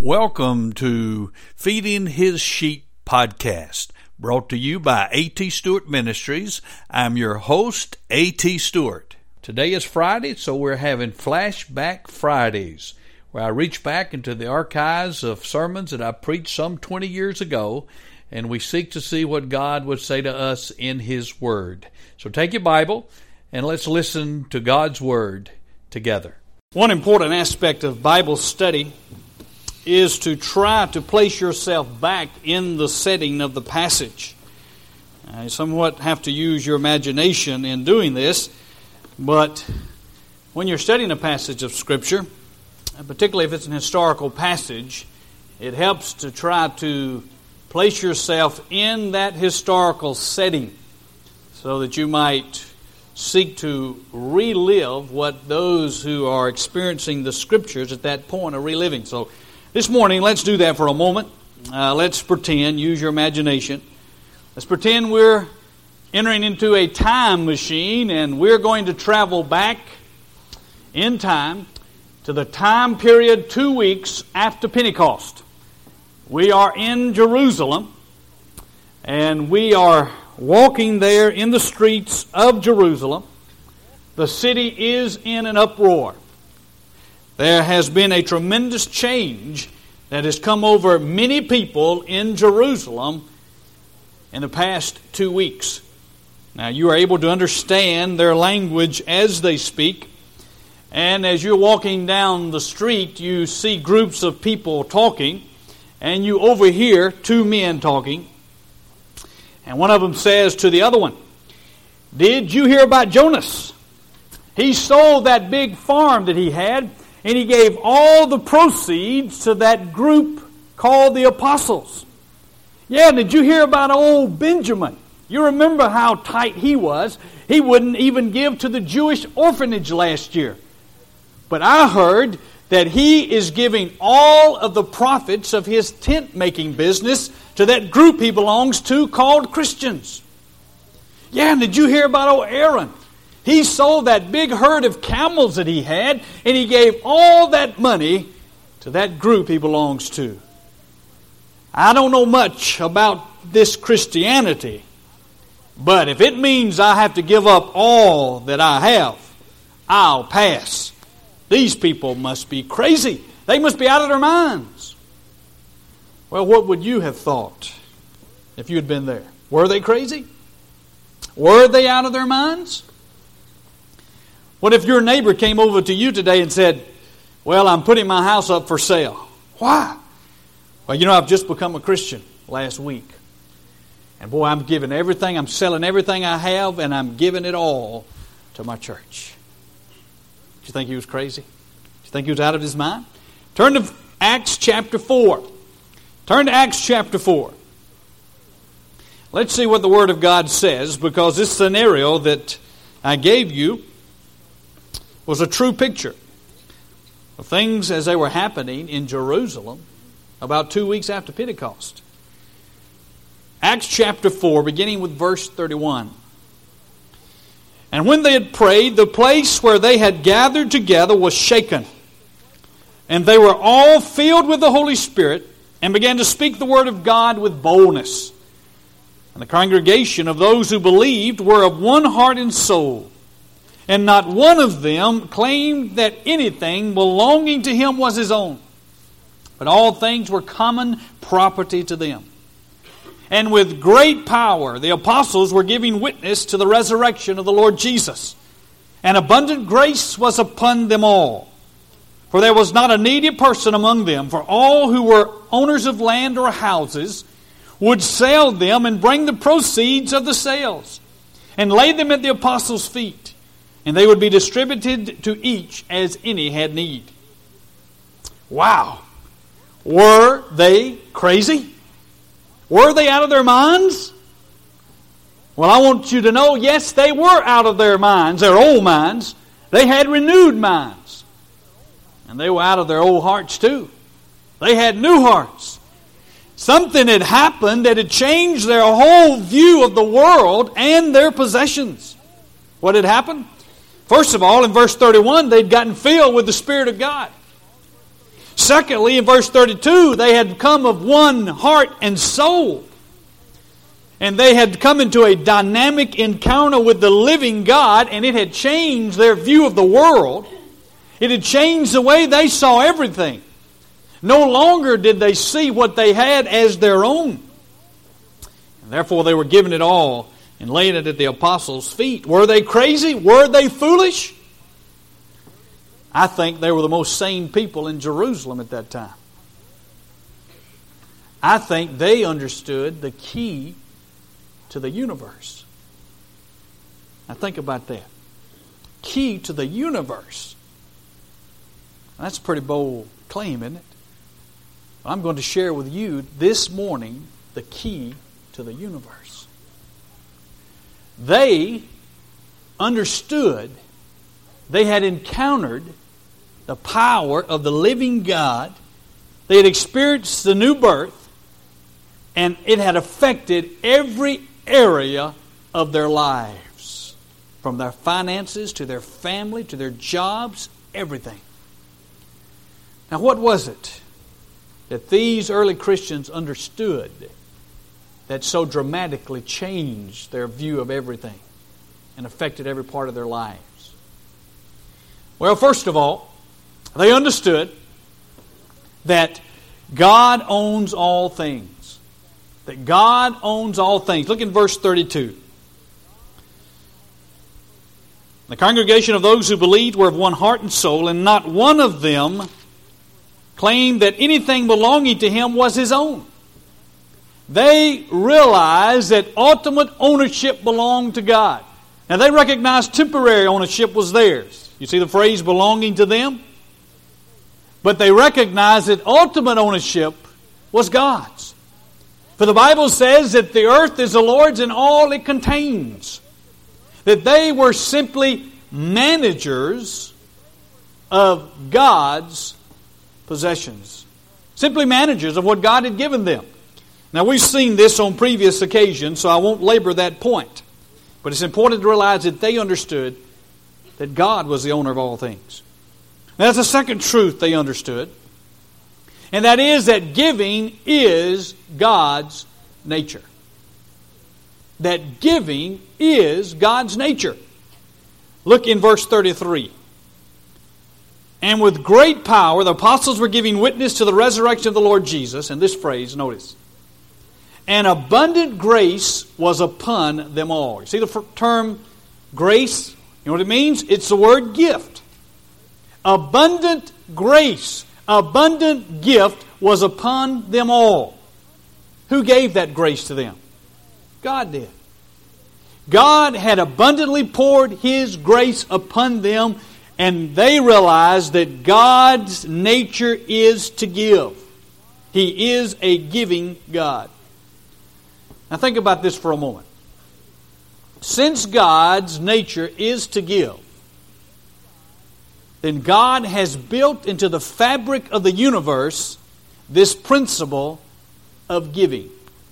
Welcome to Feeding His Sheep podcast, brought to you by A.T. Stewart Ministries. I'm your host, A.T. Stewart. Today is Friday, so we're having Flashback Fridays, where I reach back into the archives of sermons that I preached some 20 years ago, and we seek to see what God would say to us in His Word. So take your Bible, and let's listen to God's Word together. One important aspect of Bible study is to try to place yourself back in the setting of the passage. You somewhat have to use your imagination in doing this, but when you're studying a passage of Scripture, particularly if it's an historical passage, it helps to try to place yourself in that historical setting so that you might seek to relive what those who are experiencing the Scriptures at that point are reliving. So this morning, let's do that for a moment. Let's pretend, use your imagination. Let's pretend we're entering into a time machine and we're going to travel back in time to the time period 2 weeks after Pentecost. We are in Jerusalem and we are walking there in the streets of Jerusalem. The city is in an uproar. There has been a tremendous change that has come over many people in Jerusalem in the past 2 weeks. Now, you are able to understand their language as they speak. And as you're walking down the street, you see groups of people talking. And you overhear two men talking. And one of them says to the other one, "Did you hear about Jonas? He sold that big farm that he had, and he gave all the proceeds to that group called the Apostles. Yeah, did you hear about old Benjamin? You remember how tight he was. He wouldn't even give to the Jewish orphanage last year. But I heard that he is giving all of the profits of his tent-making business to that group he belongs to called Christians. Yeah, and did you hear about old Aaron? He sold that big herd of camels that he had, and he gave all that money to that group he belongs to. I don't know much about this Christianity, but if it means I have to give up all that I have, I'll pass. These people must be crazy. They must be out of their minds." Well, what would you have thought if you had been there? Were they crazy? Were they out of their minds? What if your neighbor came over to you today and said, "Well, I'm putting my house up for sale." Why? "Well, I've just become a Christian last week. And boy, I'm giving everything, I'm selling everything I have, and I'm giving it all to my church." Do you think he was crazy? Do you think he was out of his mind? Turn to Acts chapter 4. Turn to Acts chapter 4. Let's see what the Word of God says, because this scenario that I gave you was a true picture of things as they were happening in Jerusalem about 2 weeks after Pentecost. Acts chapter 4, beginning with verse 31. "And when they had prayed, the place where they had gathered together was shaken. And they were all filled with the Holy Spirit and began to speak the word of God with boldness. And the congregation of those who believed were of one heart and soul. And not one of them claimed that anything belonging to him was his own, but all things were common property to them. And with great power the apostles were giving witness to the resurrection of the Lord Jesus. And abundant grace was upon them all. For there was not a needy person among them, for all who were owners of land or houses would sell them and bring the proceeds of the sales and lay them at the apostles' feet. And they would be distributed to each as any had need." Wow. Were they crazy? Were they out of their minds? Well, I want you to know, yes, they were out of their minds, their old minds. They had renewed minds. And they were out of their old hearts too. They had new hearts. Something had happened that had changed their whole view of the world and their possessions. What had happened? First of all, in verse 31, they'd gotten filled with the Spirit of God. Secondly, in verse 32, they had come of one heart and soul. And they had come into a dynamic encounter with the living God, and it had changed their view of the world. It had changed the way they saw everything. No longer did they see what they had as their own. And therefore, they were giving it all and laying it at the apostles' feet. Were they crazy? Were they foolish? I think they were the most sane people in Jerusalem at that time. I think they understood the key to the universe. Now think about that. Key to the universe. That's a pretty bold claim, isn't it? I'm going to share with you this morning the key to the universe. They understood, they had encountered the power of the living God. They had experienced the new birth, and it had affected every area of their lives, from their finances to their family to their jobs, everything. Now, what was it that these early Christians understood that so dramatically changed their view of everything and affected every part of their lives? Well, first of all, they understood that God owns all things. That God owns all things. Look in verse 32. The congregation of those who believed were of one heart and soul, and not one of them claimed that anything belonging to him was his own. They realized that ultimate ownership belonged to God. Now they recognized temporary ownership was theirs. You see the phrase belonging to them? But they recognized that ultimate ownership was God's. For the Bible says that the earth is the Lord's and all it contains. That they were simply managers of God's possessions. Simply managers of what God had given them. Now we've seen this on previous occasions, so I won't labor that point. But it's important to realize that they understood that God was the owner of all things. Now, that's the second truth they understood. And that is that giving is God's nature. That giving is God's nature. Look in verse 33. And with great power the apostles were giving witness to the resurrection of the Lord Jesus. And this phrase, notice. And abundant grace was upon them all. You see the term grace? You know what it means? It's the word gift. Abundant grace, abundant gift was upon them all. Who gave that grace to them? God did. God had abundantly poured His grace upon them, and they realized that God's nature is to give. He is a giving God. Now think about this for a moment. Since God's nature is to give, then God has built into the fabric of the universe this principle of giving.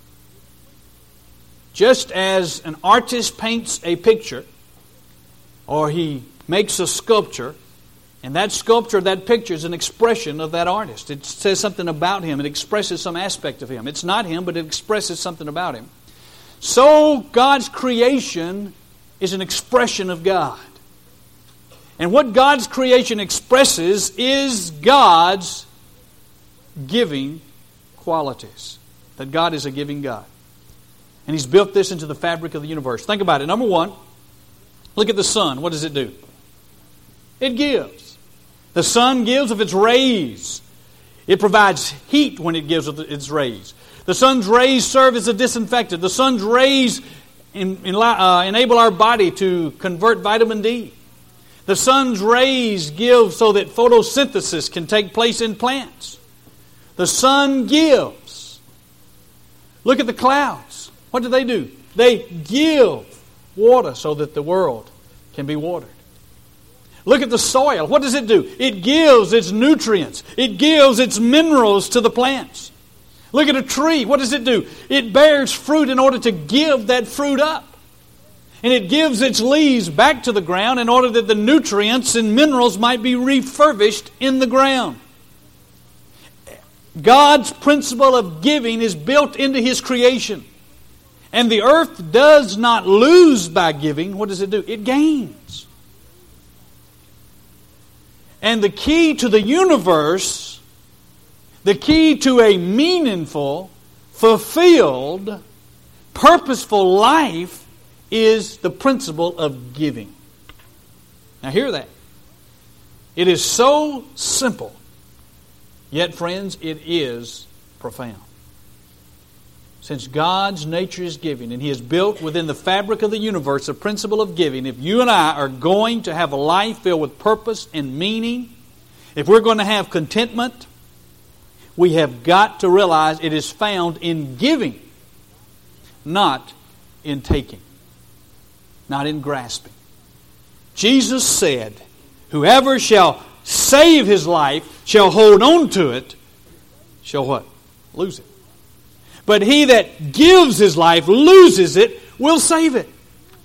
Just as an artist paints a picture, or he makes a sculpture, and that sculpture, that picture is an expression of that artist. It says something about him. It expresses some aspect of him. It's not him, but it expresses something about him. So God's creation is an expression of God. And what God's creation expresses is God's giving qualities. That God is a giving God. And He's built this into the fabric of the universe. Think about it. Number one, look at the sun. What does it do? It gives. The sun gives of its rays. It provides heat when it gives of its rays. The sun's rays serve as a disinfectant. The sun's rays enable our body to convert vitamin D. The sun's rays give so that photosynthesis can take place in plants. The sun gives. Look at the clouds. What do? They give water so that the world can be watered. Look at the soil. What does it do? It gives its nutrients. It gives its minerals to the plants. Look at a tree. What does it do? It bears fruit in order to give that fruit up. And it gives its leaves back to the ground in order that the nutrients and minerals might be refurbished in the ground. God's principle of giving is built into His creation. And the earth does not lose by giving. What does it do? It gains. And the key to the universe, the key to a meaningful, fulfilled, purposeful life is the principle of giving. Now hear that. It is so simple, yet friends, it is profound. Since God's nature is giving, and He has built within the fabric of the universe a principle of giving, if you and I are going to have a life filled with purpose and meaning, if we're going to have contentment, we have got to realize it is found in giving, not in taking, not in grasping. Jesus said, whoever shall save his life, shall hold on to it, shall what? Lose it. But he that gives his life, loses it, will save it.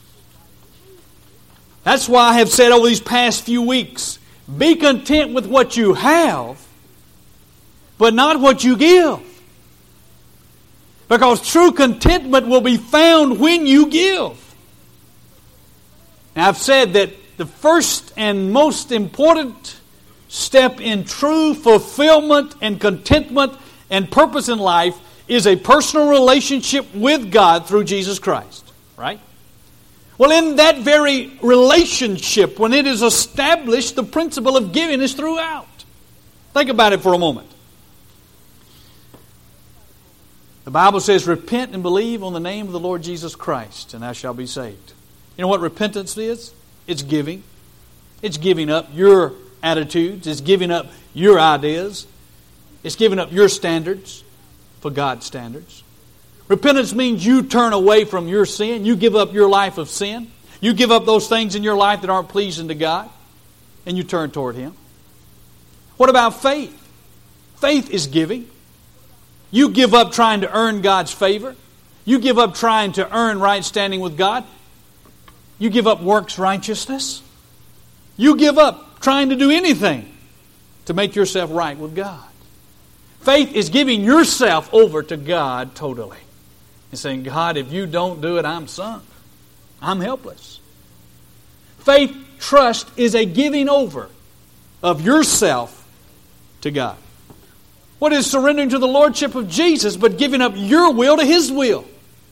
That's why I have said over these past few weeks, be content with what you have, but not what you give. Because true contentment will be found when you give. Now, I've said that the first and most important step in true fulfillment and contentment and purpose in life is a personal relationship with God through Jesus Christ. Right? Well, in that very relationship, when it is established, the principle of giving is throughout. Think about it for a moment. The Bible says, repent and believe on the name of the Lord Jesus Christ, and thou shalt be saved. You know what repentance is? It's giving. It's giving up your attitudes. It's giving up your ideas. It's giving up your standards for God's standards. Repentance means you turn away from your sin. You give up your life of sin. You give up those things in your life that aren't pleasing to God, and you turn toward Him. What about faith? Faith is giving. You give up trying to earn God's favor. You give up trying to earn right standing with God. You give up works righteousness. You give up trying to do anything to make yourself right with God. Faith is giving yourself over to God totally. And saying, God, if you don't do it, I'm sunk. I'm helpless. Faith, trust is a giving over of yourself to God. What is surrendering to the Lordship of Jesus but giving up your will to His will?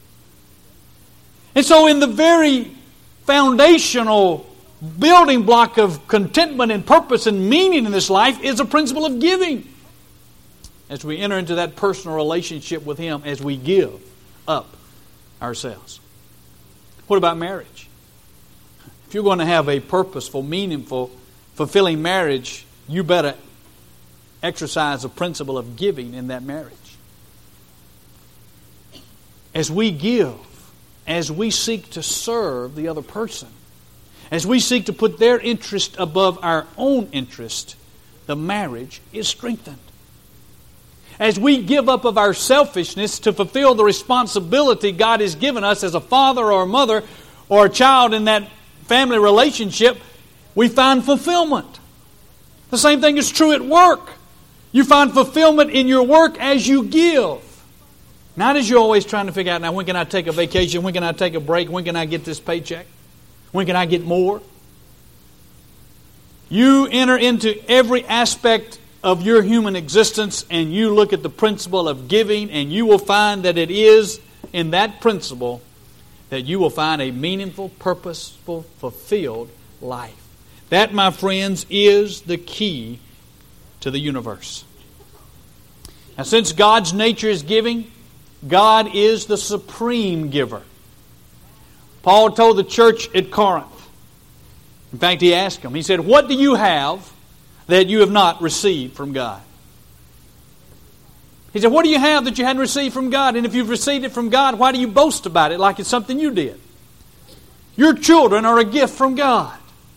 And so in the very foundational building block of contentment and purpose and meaning in this life is a principle of giving. As we enter into that personal relationship with Him, as we give up ourselves. What about marriage? If you're going to have a purposeful, meaningful, fulfilling marriage, you better exercise the principle of giving in that marriage. As we give, as we seek to serve the other person, as we seek to put their interest above our own interest, the marriage is strengthened. As we give up of our selfishness to fulfill the responsibility God has given us as a father or a mother or a child in that family relationship, we find fulfillment. The same thing is true at work. You find fulfillment in your work as you give. Not as you're always trying to figure out, now when can I take a vacation? When can I take a break? When can I get this paycheck? When can I get more? You enter into every aspect of your human existence and you look at the principle of giving, and you will find that it is in that principle that you will find a meaningful, purposeful, fulfilled life. That, my friends, is the key to the universe. Now, since God's nature is giving, God is the supreme giver. Paul told the church at Corinth, in fact, he asked them, he said, what do you have that you have not received from God? He said, what do you have that you hadn't received from God? And if you've received it from God, why do you boast about it like it's something you did? Your children are a gift from God.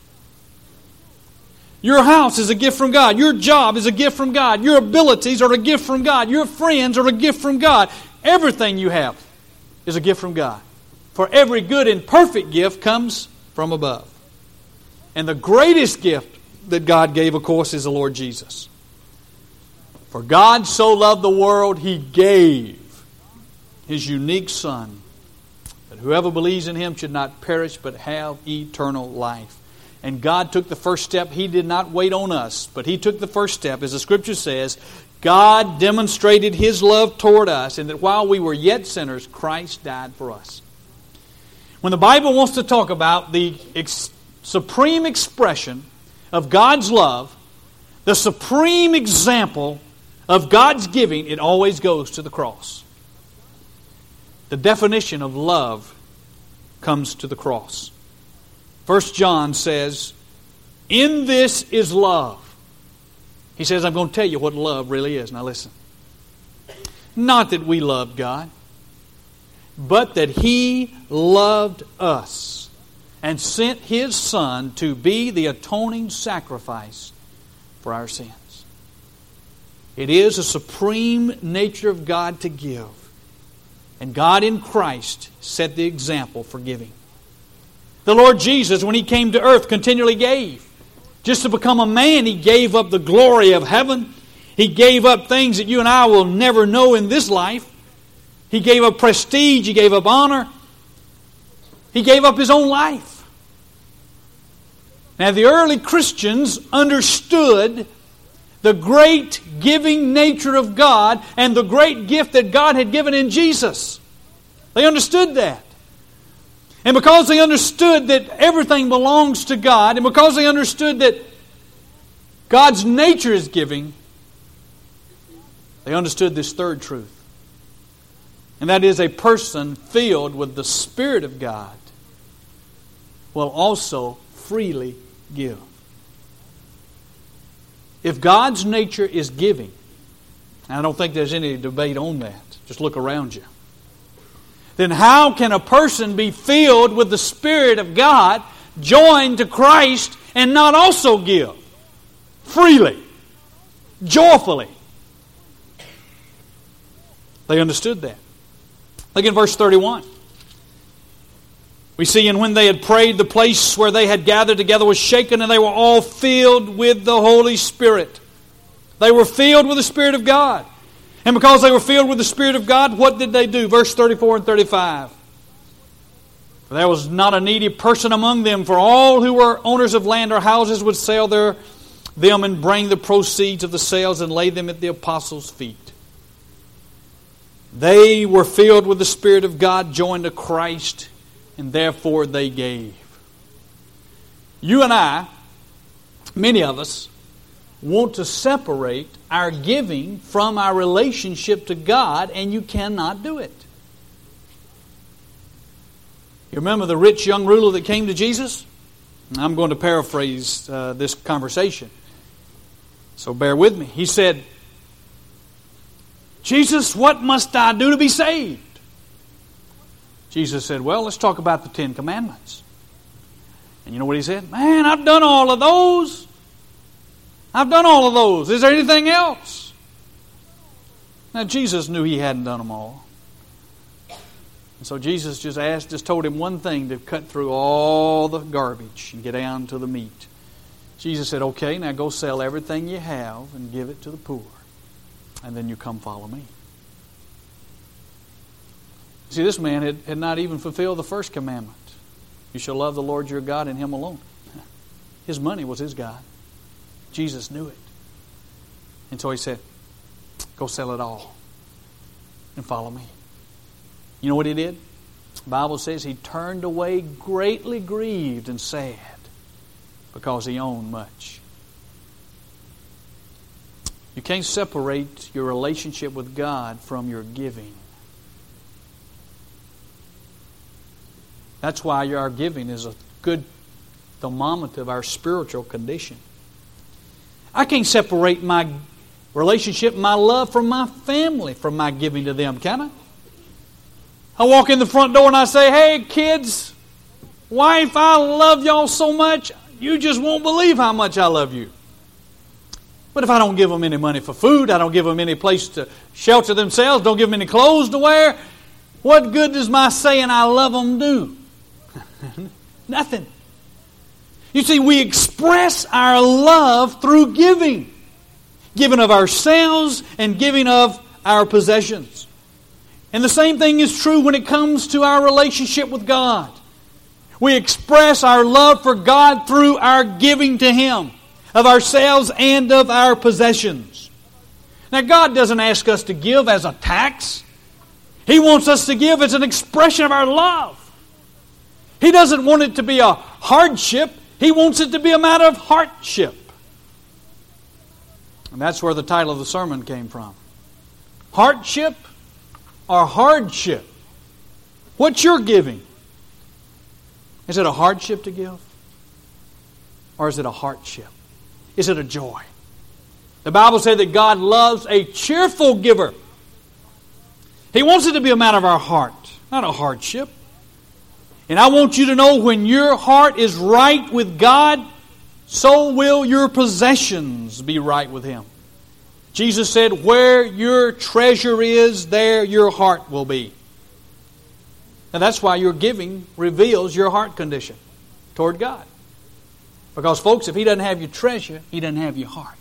Your house is a gift from God. Your job is a gift from God. Your abilities are a gift from God. Your friends are a gift from God. Everything you have is a gift from God. For every good and perfect gift comes from above. And the greatest gift that God gave, of course, is the Lord Jesus. For God so loved the world, He gave His unique Son, that whoever believes in Him should not perish but have eternal life. And God took the first step. He did not wait on us, but He took the first step. As the Scripture says, God demonstrated His love toward us, and that while we were yet sinners, Christ died for us. When the Bible wants to talk about the supreme expression of God's love, the supreme example of God's giving, it always goes to the cross. The definition of love comes to the cross. 1 John says, in this is love. He says, I'm going to tell you what love really is. Now listen. Not that we loved God, but that He loved us and sent His Son to be the atoning sacrifice for our sins. It is a supreme nature of God to give. And God in Christ set the example for giving. The Lord Jesus, when He came to earth, continually gave. Just to become a man, He gave up the glory of heaven. He gave up things that you and I will never know in this life. He gave up prestige. He gave up honor. He gave up His own life. Now, the early Christians understood the great giving nature of God and the great gift that God had given in Jesus. They understood that. And because they understood that everything belongs to God, and because they understood that God's nature is giving, they understood this third truth. And that is, a person filled with the Spirit of God will also freely give. If God's nature is giving, and I don't think there's any debate on that, just look around you, then how can a person be filled with the Spirit of God, joined to Christ, and not also give? Freely. Joyfully. They understood that. Look in verse 31. We see, and when they had prayed, the place where they had gathered together was shaken, and they were all filled with the Holy Spirit. They were filled with the Spirit of God. And because they were filled with the Spirit of God, what did they do? Verse 34 and 35. For there was not a needy person among them, for all who were owners of land or houses would sell them and bring the proceeds of the sales and lay them at the apostles' feet. They were filled with the Spirit of God, joined to Christ, and therefore they gave. You and I, many of us, want to separate our giving from our relationship to God, and you cannot do it. You remember the rich young ruler that came to Jesus? I'm going to paraphrase this conversation, so bear with me. He said, Jesus, what must I do to be saved? Jesus said, well, let's talk about the 10 Commandments. And you know what he said? Man, I've done all of those. I've done all of those. Is there anything else? Now, Jesus knew he hadn't done them all. And so Jesus just told him one thing to cut through all the garbage and get down to the meat. Jesus said, okay, now go sell everything you have and give it to the poor. And then you come follow me. See, this man had not even fulfilled the first commandment. You shall love the Lord your God and Him alone. His money was his God. Jesus knew it. And so he said, go sell it all and follow me. You know what he did? The Bible says he turned away greatly grieved and sad because he owned much. You can't separate your relationship with God from your giving. That's why our giving is a good thermometer of our spiritual condition. I can't separate my relationship, my love from my family, from my giving to them, can I? I walk in the front door and I say, hey kids, wife, I love y'all so much, you just won't believe how much I love you. But if I don't give them any money for food, I don't give them any place to shelter themselves, don't give them any clothes to wear, what good does my saying I love them do? Nothing. You see, we express our love through giving. giving of ourselves and giving of our possessions. And the same thing is true when it comes to our relationship with God. We express our love for God through our giving to Him of ourselves and of our possessions. Now, God doesn't ask us to give as a tax. He wants us to give as an expression of our love. He doesn't want it to be a hardship. He wants it to be a matter of heartship. And that's where the title of the sermon came from. Hardship or hardship? What's your giving? Is it a hardship to give? Or is it a hardship? Is it a joy? The Bible said that God loves a cheerful giver. He wants it to be a matter of our heart, not a hardship. And I want you to know, when your heart is right with God, so will your possessions be right with Him. Jesus said, where your treasure is, there your heart will be. And that's why your giving reveals your heart condition toward God. Because, folks, if He doesn't have your treasure, He doesn't have your heart.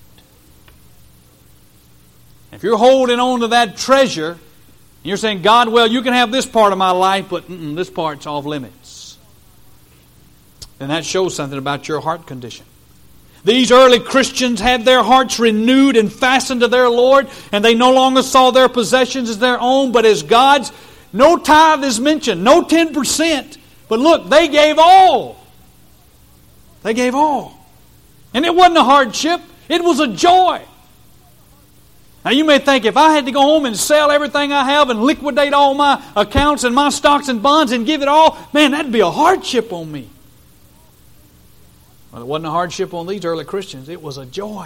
If you're holding on to that treasure, and you're saying, God, well, you can have this part of my life, but this part's off limits, then that shows something about your heart condition. These early Christians had their hearts renewed and fastened to their Lord, and they no longer saw their possessions as their own, but as God's. No tithe is mentioned, no 10%. But look, they gave all. They gave all. And it wasn't a hardship, it was a joy. Now you may think, if I had to go home and sell everything I have and liquidate all my accounts and my stocks and bonds and give it all, man, that'd be a hardship on me. Well, it wasn't a hardship on these early Christians, it was a joy.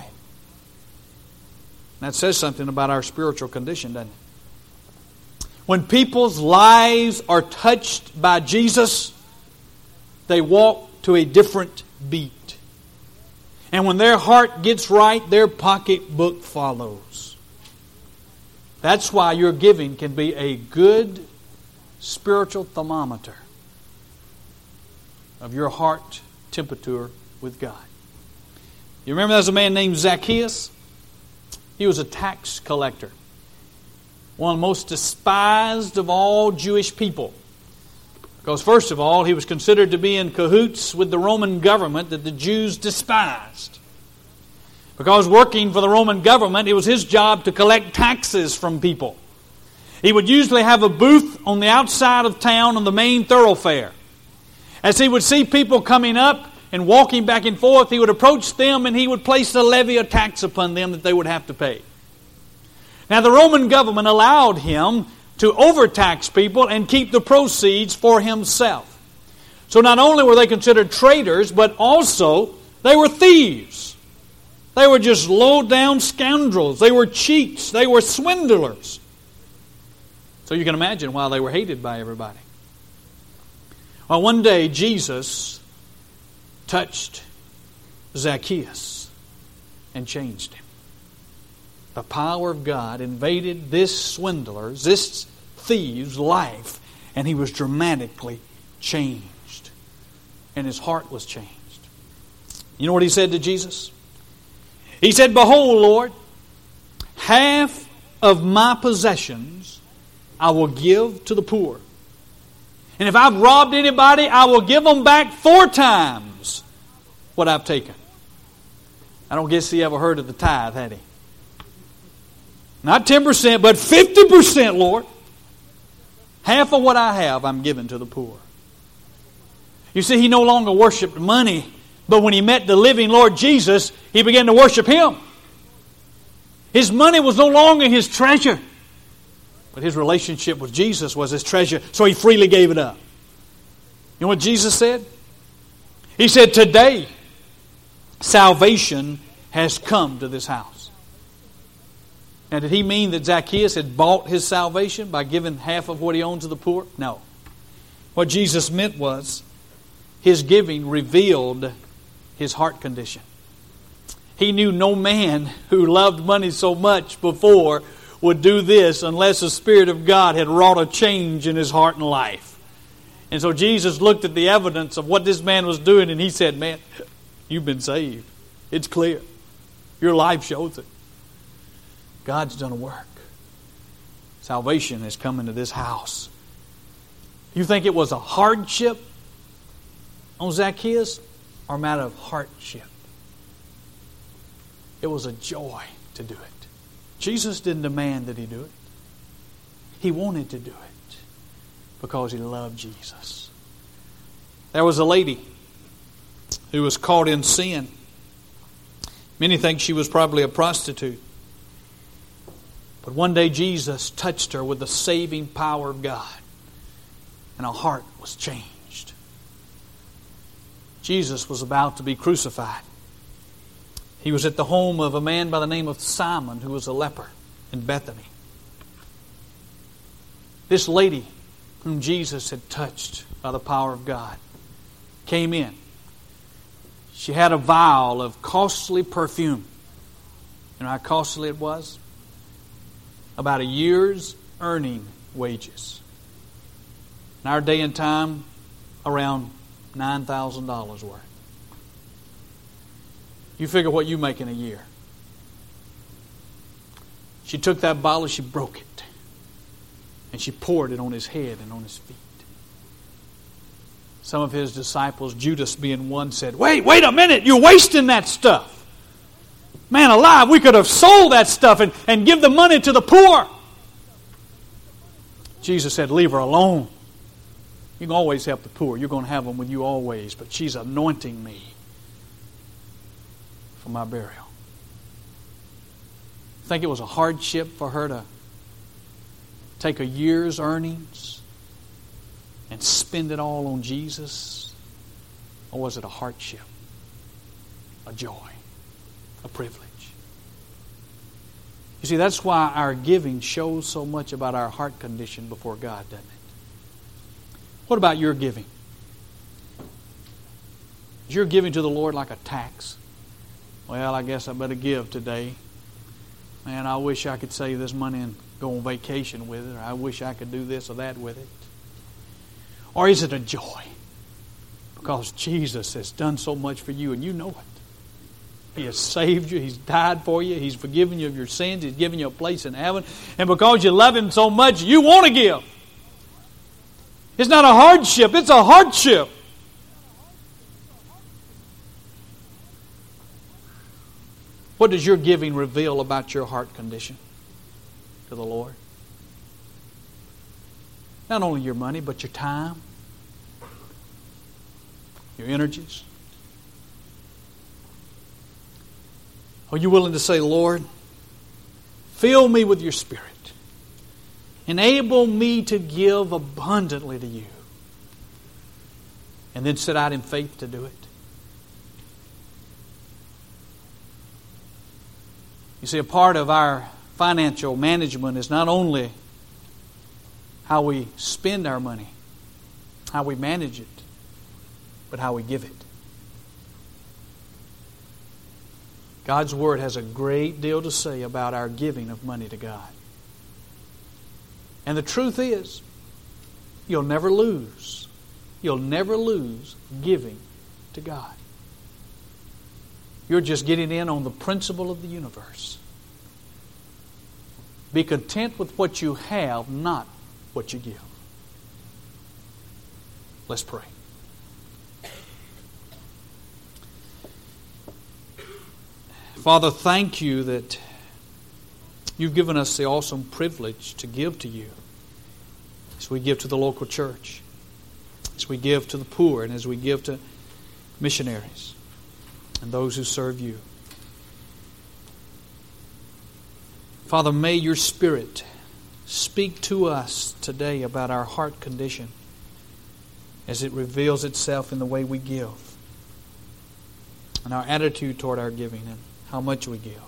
That says something about our spiritual condition, doesn't it? When people's lives are touched by Jesus, they walk to a different beat. And when their heart gets right, their pocketbook follows. That's why your giving can be a good spiritual thermometer of your heart temperature with God. You remember there was a man named Zacchaeus? He was a tax collector. One of the most despised of all Jewish people. Because first of all, he was considered to be in cahoots with the Roman government that the Jews despised. Because working for the Roman government, it was his job to collect taxes from people. He would usually have a booth on the outside of town on the main thoroughfare. As he would see people coming up and walking back and forth, he would approach them and he would place a levy, a tax upon them that they would have to pay. Now, the Roman government allowed him to overtax people and keep the proceeds for himself. So not only were they considered traitors, but also they were thieves. They were just low-down scoundrels. They were cheats. They were swindlers. So you can imagine why they were hated by everybody. Well, one day Jesus touched Zacchaeus and changed him. The power of God invaded this swindler's, this thief's life, and he was dramatically changed. And his heart was changed. You know what he said to Jesus? He said, "Behold, Lord, half of my possessions I will give to the poor. And if I've robbed anybody, I will give them back 4 times what I've taken." I don't guess he ever heard of the tithe, had he? Not 10%, but 50%, Lord. Half of what I have, I'm giving to the poor. You see, he no longer worshiped money, but when he met the living Lord Jesus, he began to worship Him. His money was no longer his treasure, but his relationship with Jesus was his treasure, so he freely gave it up. You know what Jesus said? He said, "Today, salvation has come to this house." Now, did he mean that Zacchaeus had bought his salvation by giving half of what he owned to the poor? No. What Jesus meant was his giving revealed his heart condition. He knew no man who loved money so much before would do this unless the Spirit of God had wrought a change in his heart and life. And so Jesus looked at the evidence of what this man was doing and he said, "Man, you've been saved. It's clear. Your life shows it. God's done a work. Salvation has come into this house. You think it was a hardship on Zacchaeus or a matter of hardship? It was a joy to do it. Jesus didn't demand that he do it. He wanted to do it because he loved Jesus. There was a lady who was caught in sin. Many think she was probably a prostitute. But one day Jesus touched her with the saving power of God, and her heart was changed. Jesus was about to be crucified. He was at the home of a man by the name of Simon, who was a leper in Bethany. This lady, whom Jesus had touched by the power of God, came in. She had a vial of costly perfume. You know how costly it was? About a year's earning wages. In our day and time, around $9,000 worth. You figure what you make in a year. She took that bottle, she broke it. And she poured it on his head and on his feet. Some of his disciples, Judas being one, said, Wait a minute, you're wasting that stuff. Man alive, we could have sold that stuff and give the money to the poor. Jesus said, leave her alone. You can always help the poor. You're going to have them with you always. But she's anointing me for my burial. Think it was a hardship for her to take a year's earnings and spend it all on Jesus? Or was it a hardship? A joy? A privilege? You see, that's why our giving shows so much about our heart condition before God, doesn't it? What about your giving? Is your giving to the Lord like a tax? Well, I guess I better give today. Man, I wish I could save this money and go on vacation with it. Or I wish I could do this or that with it. Or is it a joy? Because Jesus has done so much for you and you know it. He has saved you. He's died for you. He's forgiven you of your sins. He's given you a place in heaven. And because you love Him so much, you want to give. It's not a hardship. It's a hardship. What does your giving reveal about your heart condition to the Lord? Not only your money, but your time, your energies. Are you willing to say, Lord, fill me with your Spirit. Enable me to give abundantly to you. And then set out in faith to do it. You see, a part of our financial management is not only how we spend our money, how we manage it, but how we give it. God's Word has a great deal to say about our giving of money to God. And the truth is, you'll never lose. You'll never lose giving to God. You're just getting in on the principle of the universe. Be content with what you have, not what you give. Let's pray. Father, thank you that you've given us the awesome privilege to give to you as we give to the local church, as we give to the poor, and as we give to missionaries and those who serve you. Father, may your Spirit speak to us today about our heart condition as it reveals itself in the way we give and our attitude toward our giving and how much we give.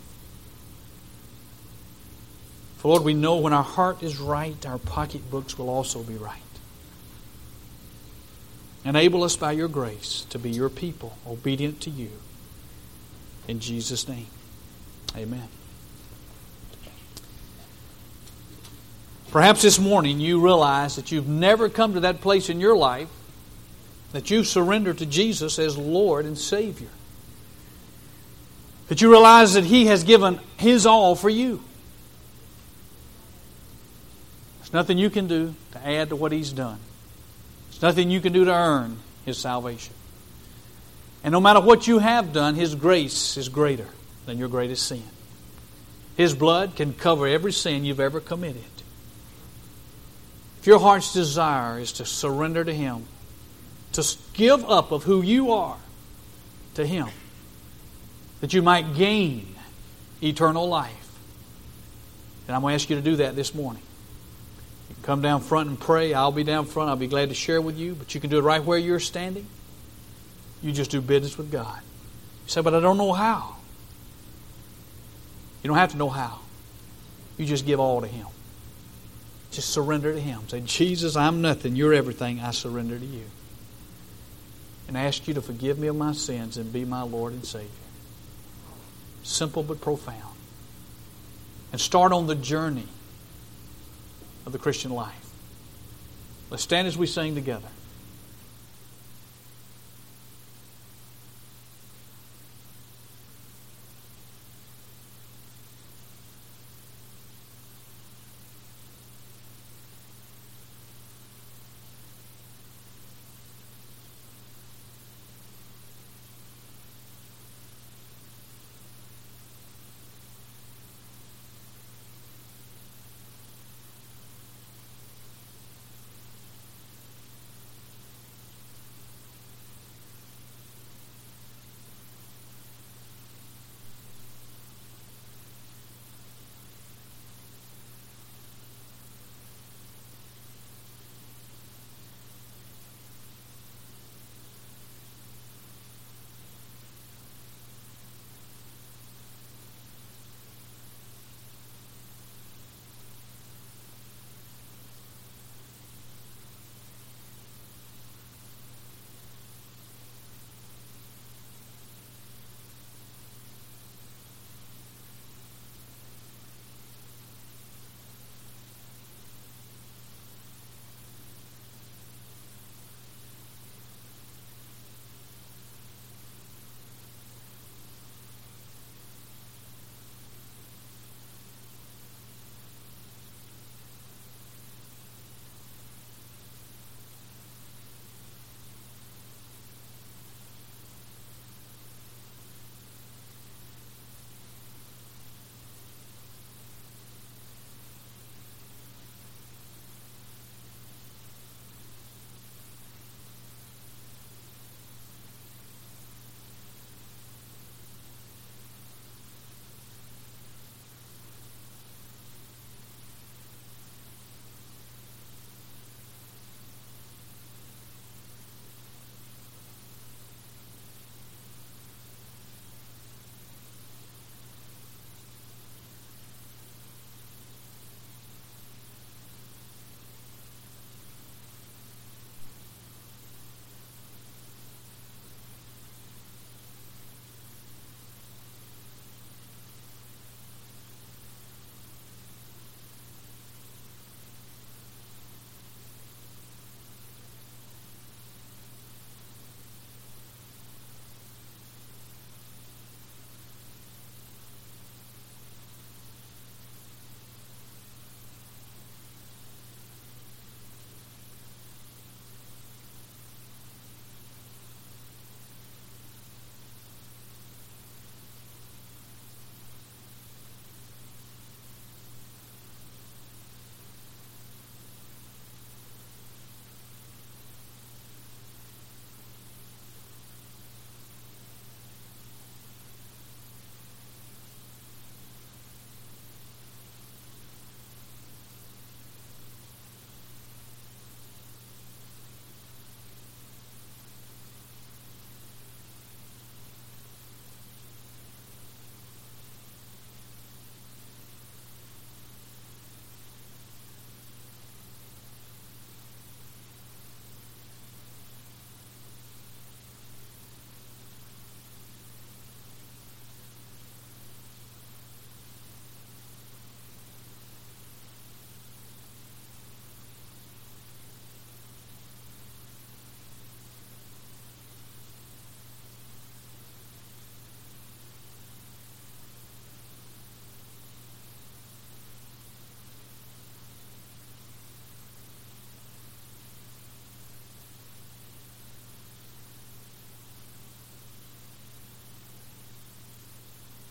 For Lord, we know when our heart is right, our pocketbooks will also be right. Enable us by your grace to be your people, obedient to you. In Jesus' name, amen. Perhaps this morning you realize that you've never come to that place in your life that you surrender to Jesus as Lord and Savior. That you realize that He has given His all for you. There's nothing you can do to add to what He's done. There's nothing you can do to earn His salvation. And no matter what you have done, His grace is greater than your greatest sin. His blood can cover every sin you've ever committed. If your heart's desire is to surrender to Him, to give up of who you are to Him, that you might gain eternal life, then I'm going to ask you to do that this morning. You can come down front and pray. I'll be down front. I'll be glad to share with you. But you can do it right where you're standing. You just do business with God. You say, but I don't know how. You don't have to know how. You just give all to Him. Just surrender to Him. Say, Jesus, I'm nothing. You're everything. I surrender to You. And I ask You to forgive me of my sins and be my Lord and Savior. Simple but profound. And start on the journey of the Christian life. Let's stand as we sing together.